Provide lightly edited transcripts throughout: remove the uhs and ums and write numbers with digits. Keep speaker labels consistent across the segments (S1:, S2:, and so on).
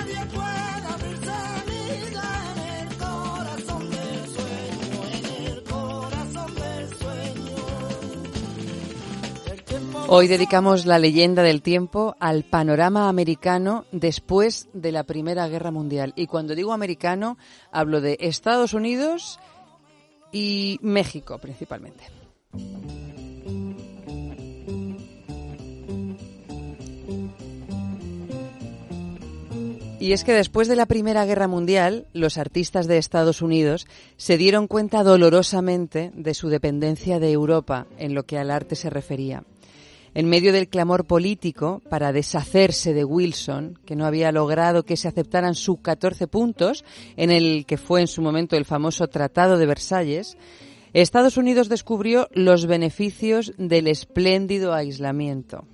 S1: nadie puede abrirse vida en el corazón del sueño, en el corazón del sueño.
S2: Hoy dedicamos la leyenda del tiempo al panorama americano después de la Primera Guerra Mundial. Y cuando digo americano, hablo de Estados Unidos y México principalmente. Y es que después de la Primera Guerra Mundial, los artistas de Estados Unidos se dieron cuenta dolorosamente de su dependencia de Europa en lo que al arte se refería. En medio del clamor político para deshacerse de Wilson, que no había logrado que se aceptaran sus 14 puntos, en el que fue en su momento el famoso Tratado de Versalles, Estados Unidos descubrió los beneficios del espléndido aislamiento.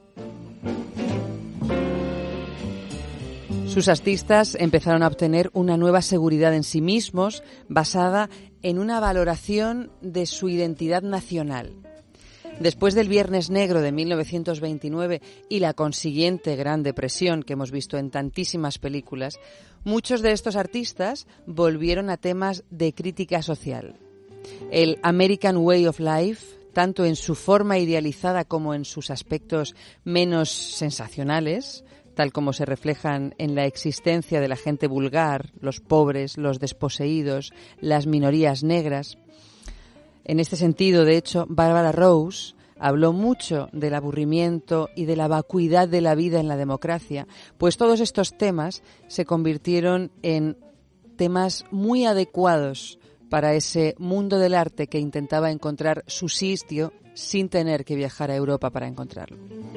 S2: Sus artistas empezaron a obtener una nueva seguridad en sí mismos basada en una valoración de su identidad nacional. Después del Viernes Negro de 1929 y la consiguiente Gran Depresión que hemos visto en tantísimas películas, muchos de estos artistas volvieron a temas de crítica social. El American Way of Life, tanto en su forma idealizada como en sus aspectos menos sensacionales, tal como se reflejan en la existencia de la gente vulgar, los pobres, los desposeídos, las minorías negras. En este sentido, de hecho, Barbara Rose habló mucho del aburrimiento y de la vacuidad de la vida en la democracia, pues todos estos temas se convirtieron en temas muy adecuados para ese mundo del arte que intentaba encontrar su sitio sin tener que viajar a Europa para encontrarlo.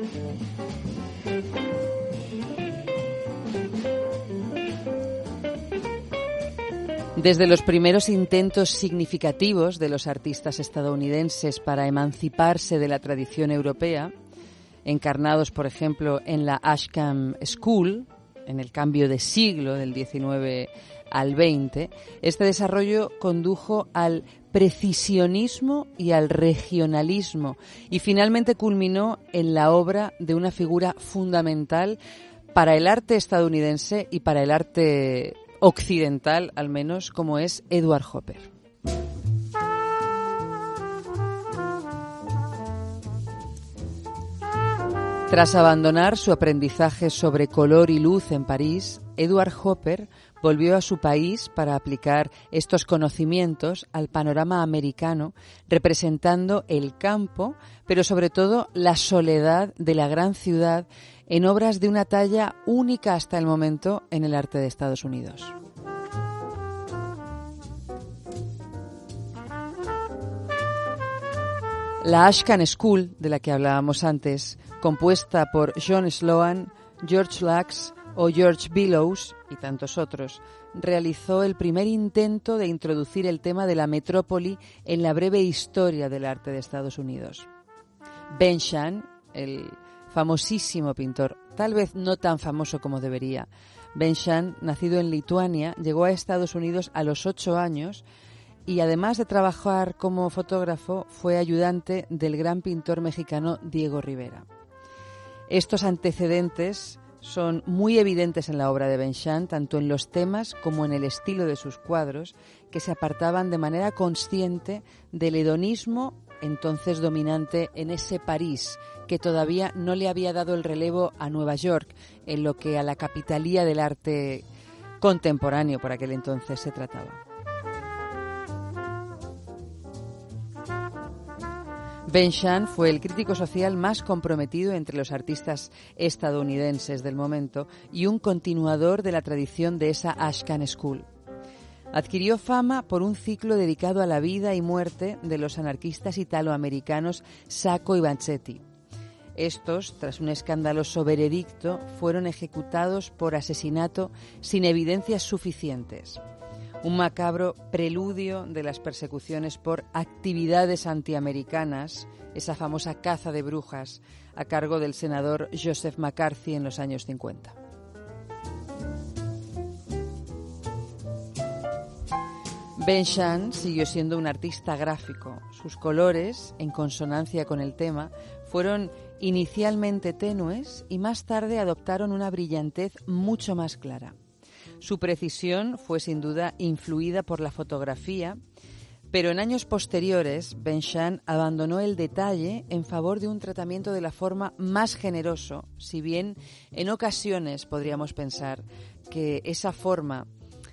S2: Desde los primeros intentos significativos de los artistas estadounidenses para emanciparse de la tradición europea, encarnados, por ejemplo, en la Ashcan School, en el cambio de siglo del XIX al XX, este desarrollo condujo al precisionismo y al regionalismo y finalmente culminó en la obra de una figura fundamental para el arte estadounidense y para el arte occidental, al menos, como es Edward Hopper. Tras abandonar su aprendizaje sobre color y luz en París, Edward Hopper volvió a su país para aplicar estos conocimientos al panorama americano, representando el campo, pero sobre todo la soledad de la gran ciudad en obras de una talla única hasta el momento en el arte de Estados Unidos. La Ashcan School, de la que hablábamos antes, compuesta por John Sloan, George Lux o George Bellows y tantos otros, realizó el primer intento de introducir el tema de la metrópoli en la breve historia del arte de Estados Unidos. Ben Shahn, el famosísimo pintor, tal vez no tan famoso como debería, Ben Shahn, nacido en Lituania, llegó a Estados Unidos a los 8 años y además de trabajar como fotógrafo, fue ayudante del gran pintor mexicano Diego Rivera. Estos antecedentes son muy evidentes en la obra de Ben Shahn, tanto en los temas como en el estilo de sus cuadros, que se apartaban de manera consciente del hedonismo entonces dominante en ese París, que todavía no le había dado el relevo a Nueva York, en lo que a la capitalía del arte contemporáneo por aquel entonces se trataba. Ben Shahn fue el crítico social más comprometido entre los artistas estadounidenses del momento y un continuador de la tradición de esa Ashcan School. Adquirió fama por un ciclo dedicado a la vida y muerte de los anarquistas italoamericanos Sacco y Vanzetti. Estos, tras un escandaloso veredicto, fueron ejecutados por asesinato sin evidencias suficientes. Un macabro preludio de las persecuciones por actividades antiamericanas, esa famosa caza de brujas a cargo del senador Joseph McCarthy en los años 50. Ben Shahn siguió siendo un artista gráfico. Sus colores, en consonancia con el tema, fueron inicialmente tenues y más tarde adoptaron una brillantez mucho más clara. Su precisión fue sin duda influida por la fotografía, pero en años posteriores Ben-Shahn abandonó el detalle en favor de un tratamiento de la forma más generoso, si bien en ocasiones podríamos pensar que esa forma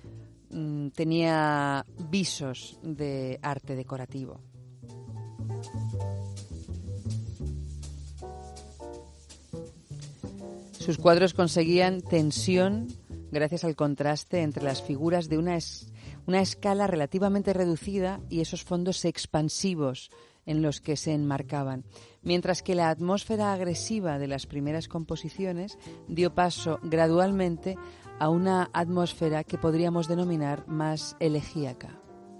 S2: tenía visos de arte decorativo. Sus cuadros conseguían tensión gracias al contraste entre las figuras de una escala relativamente reducida y esos fondos expansivos en los que se enmarcaban, mientras que la atmósfera agresiva de las primeras composiciones dio paso gradualmente a una atmósfera que podríamos denominar más elegíaca.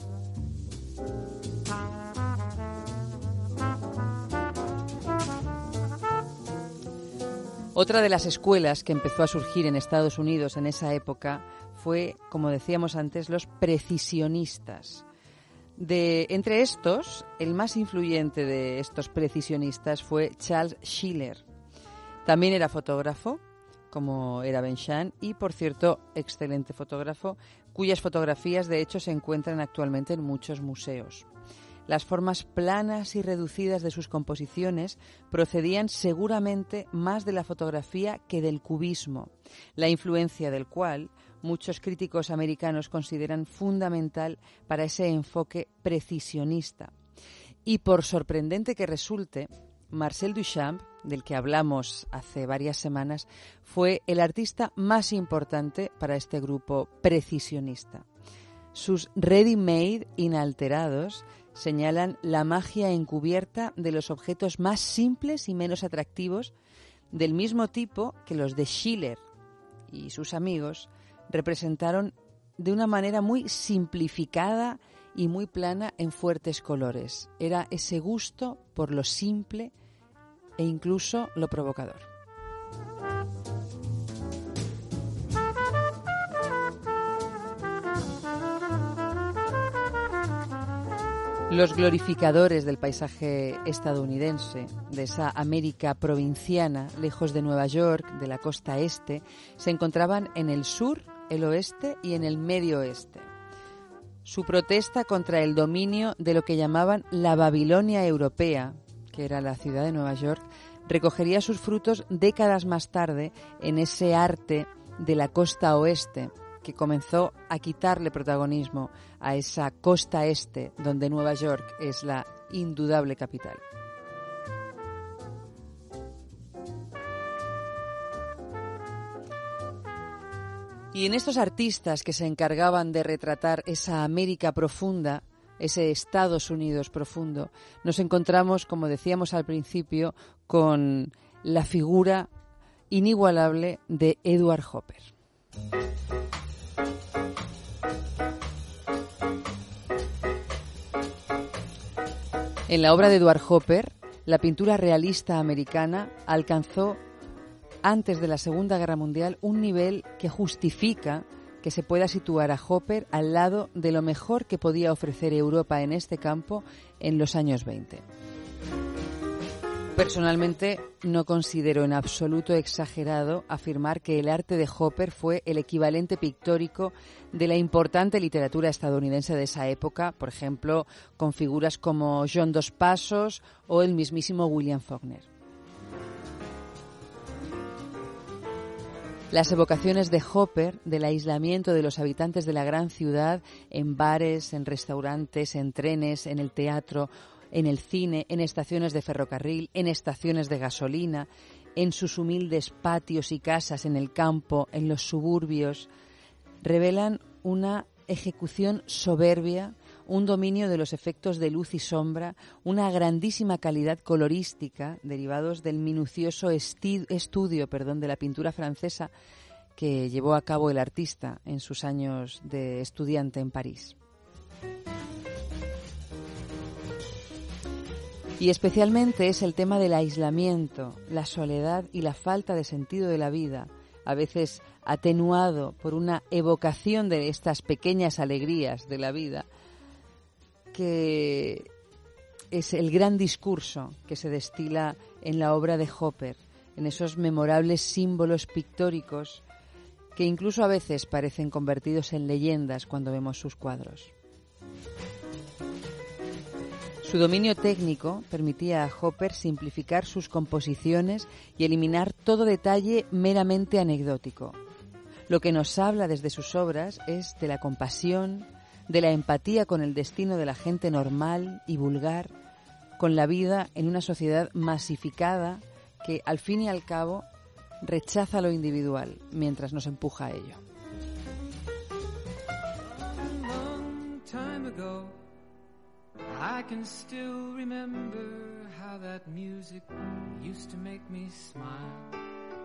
S2: Otra de las escuelas que empezó a surgir en Estados Unidos en esa época fue, como decíamos antes, los precisionistas. Entre estos, el más influyente de estos precisionistas fue Charles Schiller. También era fotógrafo, como era Ben-Shahn, y, por cierto, excelente fotógrafo, cuyas fotografías, de hecho, se encuentran actualmente en muchos museos. Las formas planas y reducidas de sus composiciones procedían seguramente más de la fotografía que del cubismo, la influencia del cual muchos críticos americanos consideran fundamental para ese enfoque precisionista. Y por sorprendente que resulte, Marcel Duchamp, del que hablamos hace varias semanas, fue el artista más importante para este grupo precisionista. Sus ready-made inalterados señalan la magia encubierta de los objetos más simples y menos atractivos, del mismo tipo que los de Schiller y sus amigos representaron de una manera muy simplificada y muy plana en fuertes colores. Era ese gusto por lo simple e incluso lo provocador. Los glorificadores del paisaje estadounidense, de esa América provinciana, lejos de Nueva York, de la costa este, se encontraban en el sur, el oeste y en el medio oeste. Su protesta contra el dominio de lo que llamaban la Babilonia europea, que era la ciudad de Nueva York, recogería sus frutos décadas más tarde en ese arte de la costa oeste, que comenzó a quitarle protagonismo a esa costa este, donde Nueva York es la indudable capital. Y en estos artistas que se encargaban de retratar esa América profunda, ese Estados Unidos profundo, nos encontramos, como decíamos al principio, con la figura inigualable de Edward Hopper. En la obra de Edward Hopper, la pintura realista americana alcanzó, antes de la Segunda Guerra Mundial, un nivel que justifica que se pueda situar a Hopper al lado de lo mejor que podía ofrecer Europa en este campo en los años 20. Personalmente, no considero en absoluto exagerado afirmar que el arte de Hopper fue el equivalente pictórico de la importante literatura estadounidense de esa época, por ejemplo, con figuras como John Dos Passos o el mismísimo William Faulkner. Las evocaciones de Hopper del aislamiento de los habitantes de la gran ciudad en bares, en restaurantes, en trenes, en el teatro, en el cine, en estaciones de ferrocarril, en estaciones de gasolina, en sus humildes patios y casas en el campo, en los suburbios, revelan una ejecución soberbia, un dominio de los efectos de luz y sombra, una grandísima calidad colorística derivados del minucioso estudio de la pintura francesa que llevó a cabo el artista en sus años de estudiante en París. Y especialmente es el tema del aislamiento, la soledad y la falta de sentido de la vida, a veces atenuado por una evocación de estas pequeñas alegrías de la vida, que es el gran discurso que se destila en la obra de Hopper, en esos memorables símbolos pictóricos que incluso a veces parecen convertidos en leyendas cuando vemos sus cuadros. Su dominio técnico permitía a Hopper simplificar sus composiciones y eliminar todo detalle meramente anecdótico. Lo que nos habla desde sus obras es de la compasión, de la empatía con el destino de la gente normal y vulgar, con la vida en una sociedad masificada que, al fin y al cabo, rechaza lo individual mientras nos empuja a ello.
S3: I can still remember how that music used to make me smile.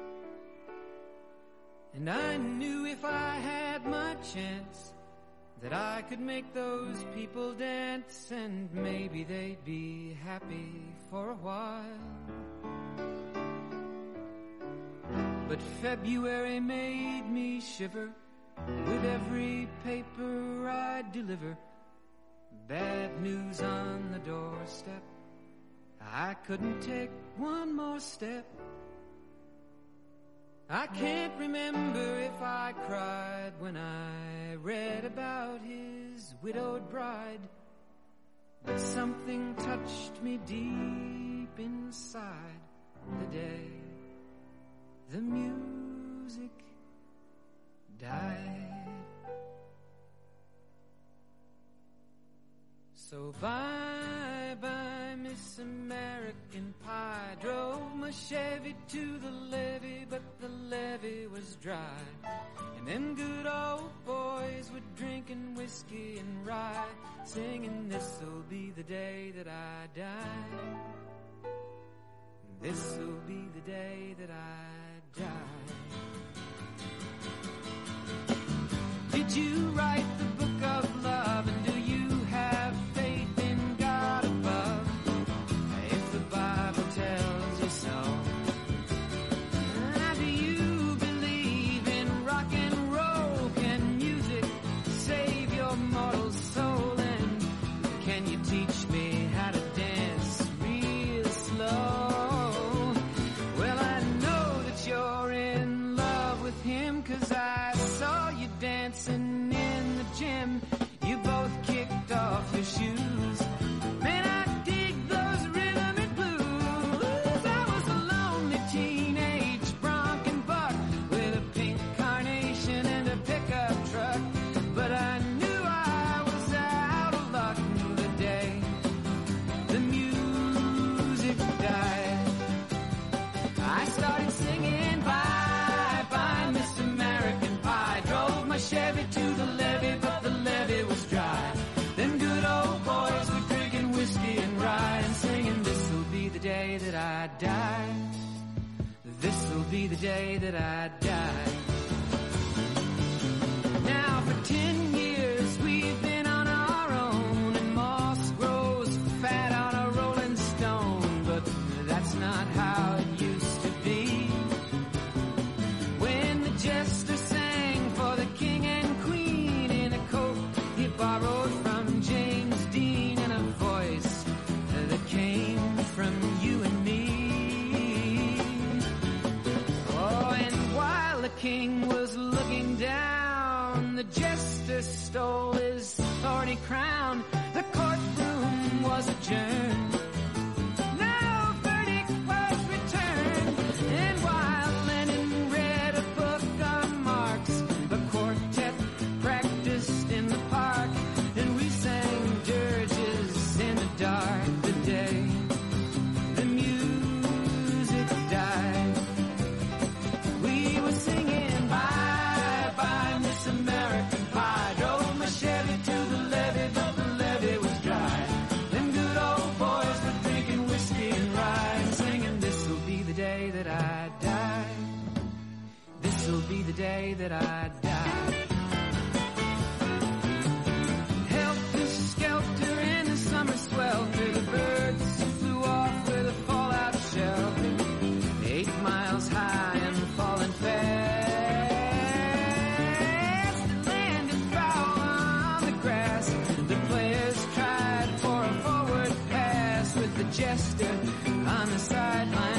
S3: And I knew if I had my chance that I could make those people dance, and maybe they'd be happy for a while. But February made me shiver with every paper I deliver. Bad news on the doorstep, I couldn't take one more step. I can't remember if I cried when I read about his widowed bride, but something touched me deep inside the day the music died. So bye-bye, Miss American Pie. Drove my Chevy to the levee, but the levee was dry. And them good old boys were drinking whiskey and rye, singing, this'll be the day that I die. This'll be the day that I die. Did you write the book of love, and do you have faith in God above? If the Bible tells you so. Do you believe in rock and roll? Can music save your mortal soul? And can you teach me how to dance real slow? Well, I know that you're in love with him, 'cause I saw you dancing in the gym. You both kicked off your shoes. Man, I dig those rhythm and blues. I was a lonely teenage bronc and buck with a pink carnation and a pickup truck. But I knew I was out of luck the day the music died. I started singing bye-bye, Miss American Pie. Drove my Chevy to the levee, but the levee was dry. Them good old boys were drinking whiskey and rye and singing, this'll be the day that I die. This'll be the day that I die. Now for 10 years we've been on our own, and moss grows fat on a rolling stone, but that's not how it used to be. When the jester sang for the king and queen in a coat he borrowed from James Dean, and a voice that came from you and me. Oh, and while the king was looking down, the jester stole his thorny crown. The courtroom was adjourned. No verdict was returned. And while Lenin read a book on Marx, the quartet practiced in the park, and we sang dirges in the dark the day the music died. We were singing bye-bye, Miss American Pie. Drove my Chevy to the levee, but the levee was dry. Them good old boys were drinking whiskey and rye and singing, this'll be the day that I die. This'll be the day that I die. Helter-skelter in the summer swelter, the birds flew off with a fallout shelter. 8 miles high and falling fast. It landed foul on the grass. The players tried for a forward pass with the jester on the sideline.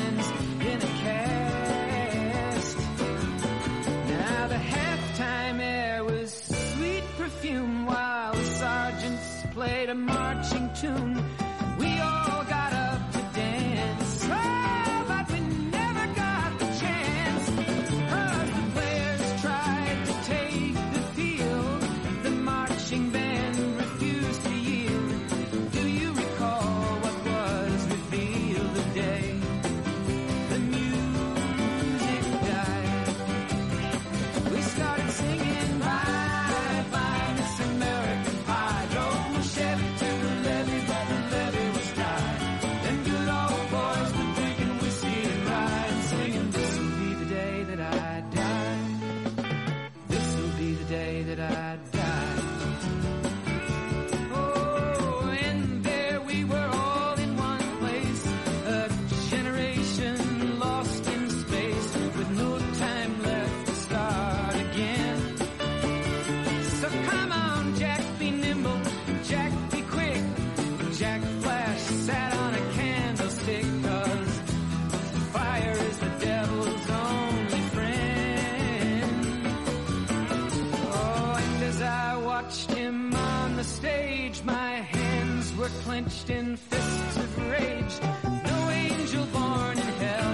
S3: played a marching tune. We all got up to dance, oh, but we never got the chance, 'cause the players tried to take the field. The marching band refused to yield. Do you recall what was revealed the day the music died? We started singing bye bye Miss American Pie. Drove my Chevy to the levee, but the levee was dry. Them good old boys were drinking whiskey and rye and singing, this'll be the day that I die. This'll be the day that I die. Oh, and there we were all in one place, a generation lost in space, with no time left to start again. So come on, Jack, be nimble, Jack, be quick. Jack Flash sat on a candlestick, 'cause fire is the devil's only friend. Oh, and as I watched him on the stage, my hands were clenched in fists of rage. No angel born in hell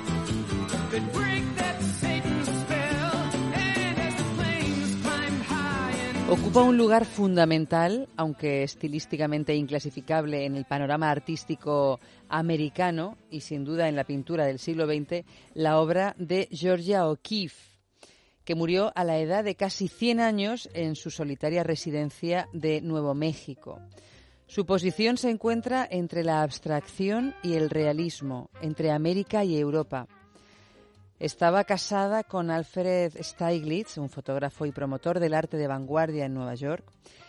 S3: could break that Satan's spell. And as the flames climbed high and
S2: Ocupa un lugar fundamental, aunque estilísticamente inclasificable, en el panorama artístico americano y sin duda en la pintura del siglo XX, la obra de Georgia O'Keeffe, que murió a la edad de casi 100 años en su solitaria residencia de Nuevo México. Su posición se encuentra entre la abstracción y el realismo, entre América y Europa. Estaba casada con Alfred Stieglitz, un fotógrafo y promotor del arte de vanguardia en Nueva York,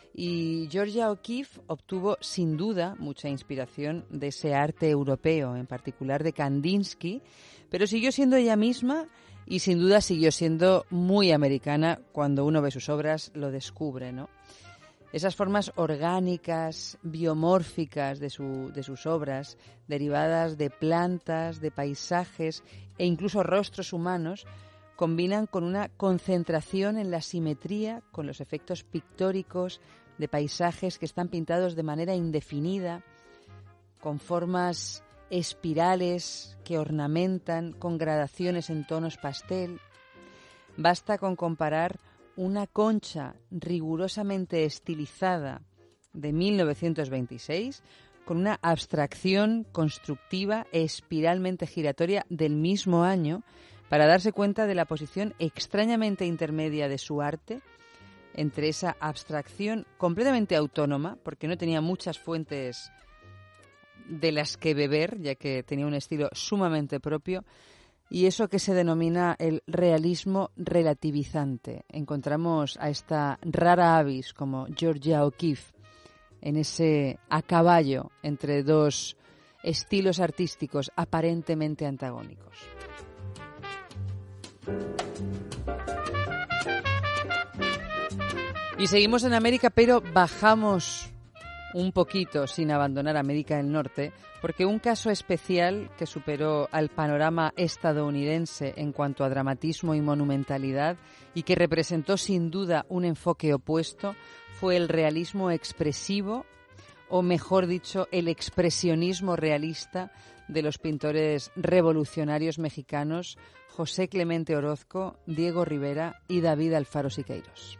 S2: y Georgia O'Keeffe obtuvo sin duda mucha inspiración de ese arte europeo, en particular de Kandinsky, pero siguió siendo ella misma y sin duda siguió siendo muy americana. Cuando uno ve sus obras lo descubre, ¿no? Esas formas orgánicas, biomórficas de sus obras, derivadas de plantas, de paisajes e incluso rostros humanos, combinan con una concentración en la simetría, con los efectos pictóricos de paisajes que están pintados de manera indefinida, con formas espirales que ornamentan, con gradaciones en tonos pastel. Basta con comparar una concha rigurosamente estilizada de 1926 con una abstracción constructiva espiralmente giratoria del mismo año para darse cuenta de la posición extrañamente intermedia de su arte entre esa abstracción completamente autónoma, porque no tenía muchas fuentes de las que beber, ya que tenía un estilo sumamente propio, y eso que se denomina el realismo relativizante. Encontramos a esta rara avis como Georgia O'Keeffe en ese a caballo entre dos estilos artísticos aparentemente antagónicos. Y seguimos en América, pero bajamos un poquito sin abandonar América del Norte, porque un caso especial que superó al panorama estadounidense en cuanto a dramatismo y monumentalidad y que representó sin duda un enfoque opuesto fue el realismo expresivo, o mejor dicho, el expresionismo realista de los pintores revolucionarios mexicanos José Clemente Orozco, Diego Rivera y David Alfaro Siqueiros.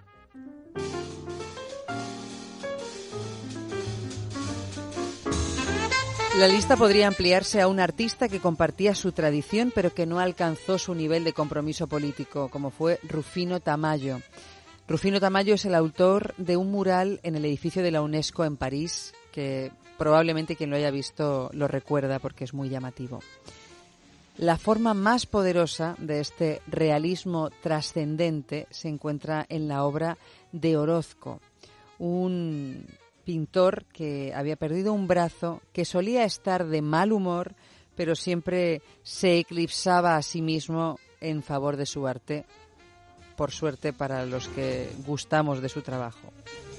S2: La lista podría ampliarse a un artista que compartía su tradición pero que no alcanzó su nivel de compromiso político, como fue Rufino Tamayo. Rufino Tamayo es el autor de un mural en el edificio de la UNESCO en París, que probablemente quien lo haya visto lo recuerda porque es muy llamativo. La forma más poderosa de este realismo trascendente se encuentra en la obra de Orozco, un pintor que había perdido un brazo, que solía estar de mal humor, pero siempre se eclipsaba a sí mismo en favor de su arte, por suerte para los que gustamos de su trabajo.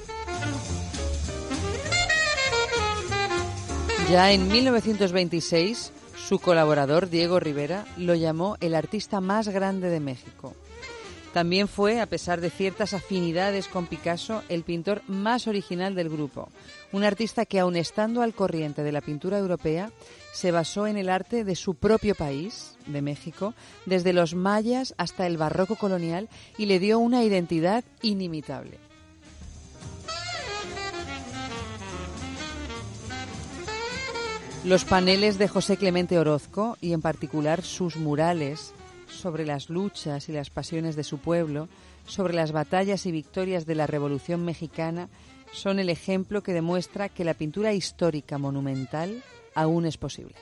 S2: Ya en 1926, su colaborador Diego Rivera lo llamó el artista más grande de México. También fue, a pesar de ciertas afinidades con Picasso, el pintor más original del grupo. Un artista que, aun estando al corriente de la pintura europea, se basó en el arte de su propio país, de México, desde los mayas hasta el barroco colonial, y le dio una identidad inimitable. Los paneles de José Clemente Orozco, y en particular sus murales sobre las luchas y las pasiones de su pueblo, sobre las batallas y victorias de la Revolución Mexicana, son el ejemplo que demuestra que la pintura histórica monumental aún es posible.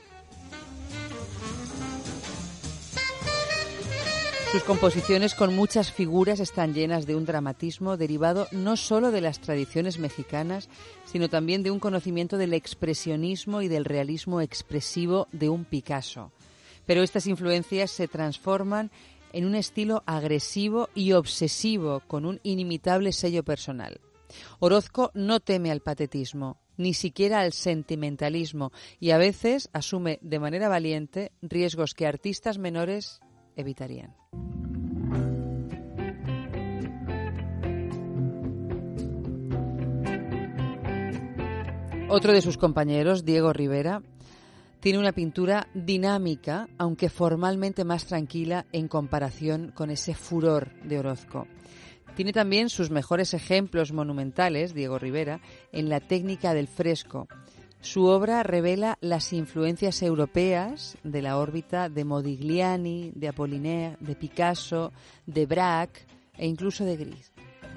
S2: Sus composiciones con muchas figuras están llenas de un dramatismo derivado no solo de las tradiciones mexicanas, sino también de un conocimiento del expresionismo y del realismo expresivo de un Picasso. Pero estas influencias se transforman en un estilo agresivo y obsesivo con un inimitable sello personal. Orozco no teme al patetismo, ni siquiera al sentimentalismo, y a veces asume de manera valiente riesgos que artistas menores evitarían. Otro de sus compañeros, Diego Rivera, tiene una pintura dinámica, aunque formalmente más tranquila en comparación con ese furor de Orozco. Tiene también sus mejores ejemplos monumentales, Diego Rivera, en la técnica del fresco. Su obra revela las influencias europeas de la órbita de Modigliani, de Apollinaire, de Picasso, de Braque e incluso de Gris.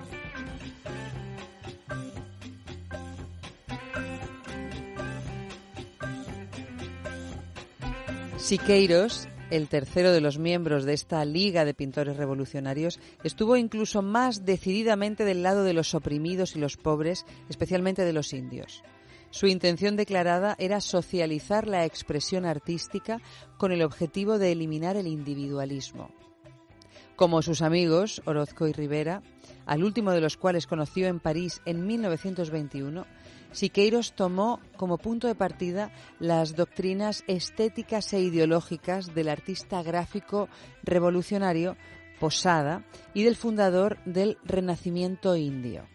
S2: Siqueiros, el tercero de los miembros de esta Liga de Pintores Revolucionarios, estuvo incluso más decididamente del lado de los oprimidos y los pobres, especialmente de los indios. Su intención declarada era socializar la expresión artística con el objetivo de eliminar el individualismo. Como sus amigos, Orozco y Rivera, al último de los cuales conoció en París en 1921, Siqueiros tomó como punto de partida las doctrinas estéticas e ideológicas del artista gráfico revolucionario Posada y del fundador del Renacimiento indio.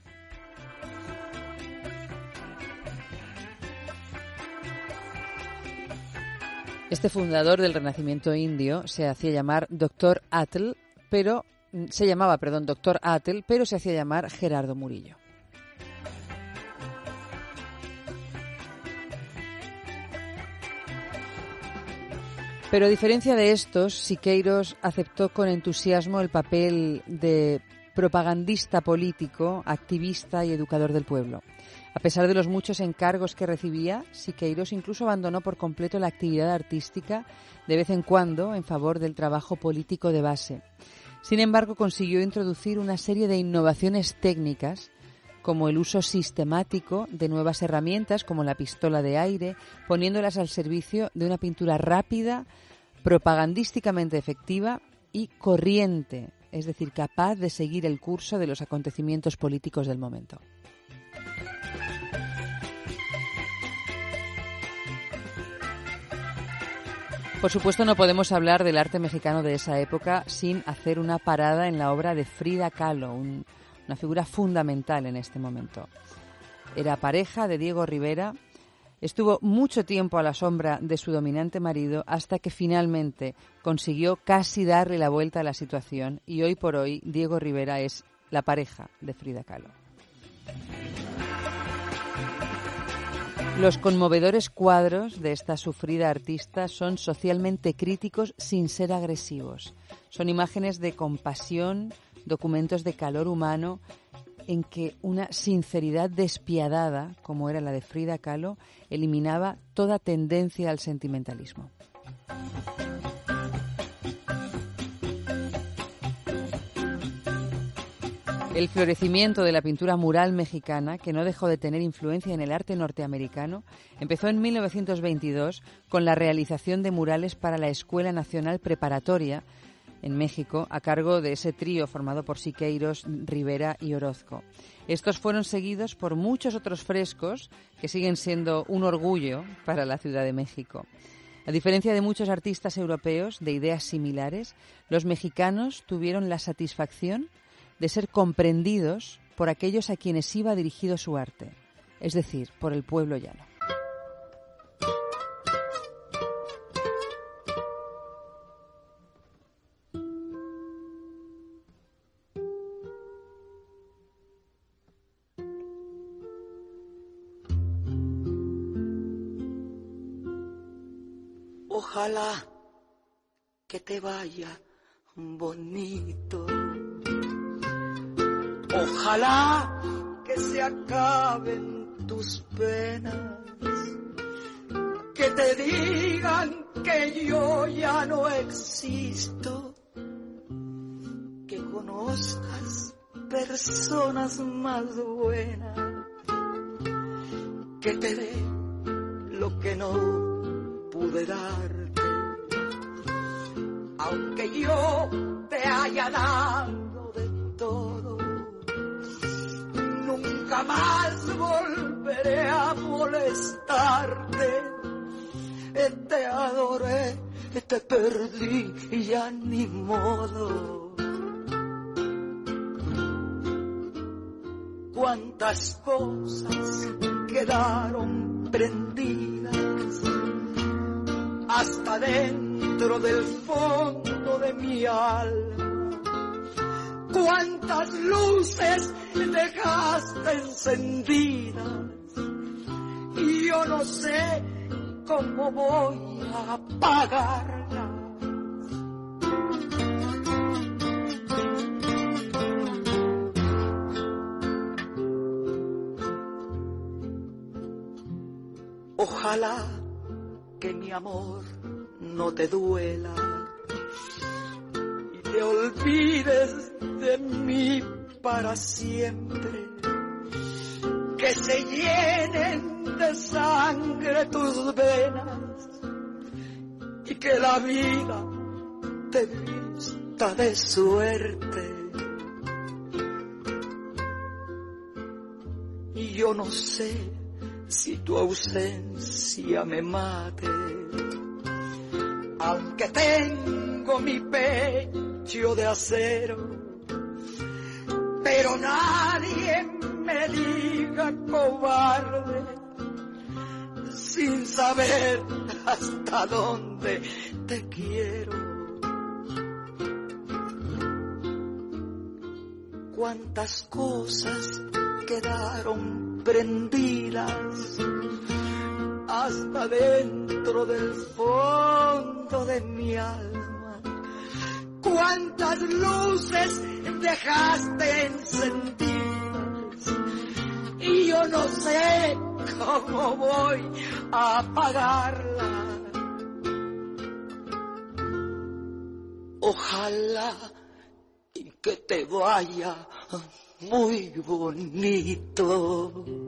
S2: Este fundador del Renacimiento indio se hacía llamar Dr. Atl, pero se hacía llamar Gerardo Murillo. Pero a diferencia de estos, Siqueiros aceptó con entusiasmo el papel de propagandista político, activista y educador del pueblo. A pesar de los muchos encargos que recibía, Siqueiros incluso abandonó por completo la actividad artística de vez en cuando en favor del trabajo político de base. Sin embargo, consiguió introducir una serie de innovaciones técnicas, como el uso sistemático de nuevas herramientas como la pistola de aire, poniéndolas al servicio de una pintura rápida, propagandísticamente efectiva y corriente, es decir, capaz de seguir el curso de los acontecimientos políticos del momento. Por supuesto, no podemos hablar del arte mexicano de esa época sin hacer una parada en la obra de Frida Kahlo, una figura fundamental en este momento. Era pareja de Diego Rivera, estuvo mucho tiempo a la sombra de su dominante marido hasta que finalmente consiguió casi darle la vuelta a la situación y hoy por hoy Diego Rivera es la pareja de Frida Kahlo. Los conmovedores cuadros de esta sufrida artista son socialmente críticos sin ser agresivos. Son imágenes de compasión, documentos de calor humano en que una sinceridad despiadada, como era la de Frida Kahlo, eliminaba toda tendencia al sentimentalismo. El florecimiento de la pintura mural mexicana, que no dejó de tener influencia en el arte norteamericano, empezó en 1922 con la realización de murales para la Escuela Nacional Preparatoria en México, a cargo de ese trío formado por Siqueiros, Rivera y Orozco. Estos fueron seguidos por muchos otros frescos que siguen siendo un orgullo para la Ciudad de México. A diferencia de muchos artistas europeos de ideas similares, los mexicanos tuvieron la satisfacción de ser comprendidos por aquellos a quienes iba dirigido su arte, es decir, por el pueblo llano.
S1: Ojalá que te vaya bonito. Ojalá que se acaben tus penas. Que te digan que yo ya no existo. Que conozcas personas más buenas. Que te dé lo que no pude darte, aunque yo te haya dado de todo, nunca más volveré a molestarte. Te adoré, te perdí y ya ni modo. Cuántas cosas quedaron prendidas hasta dentro del fondo de mi alma. Cuántas luces dejaste encendidas y yo no sé cómo voy a apagarlas. Ojalá que mi amor no te duela y te olvides de mí para siempre. Que se llenen de sangre tus venas y que la vida te vista de suerte. Y yo no sé si tu ausencia me mate, aunque tengo mi pecho de acero, pero nadie me diga cobarde, sin saber hasta dónde te quiero. Cuántas cosas quedaron prendidas hasta dentro del fondo de mi alma. Cuántas luces dejaste encendidas y yo no sé cómo voy a apagarlas. Ojalá y que te vaya muy bonito.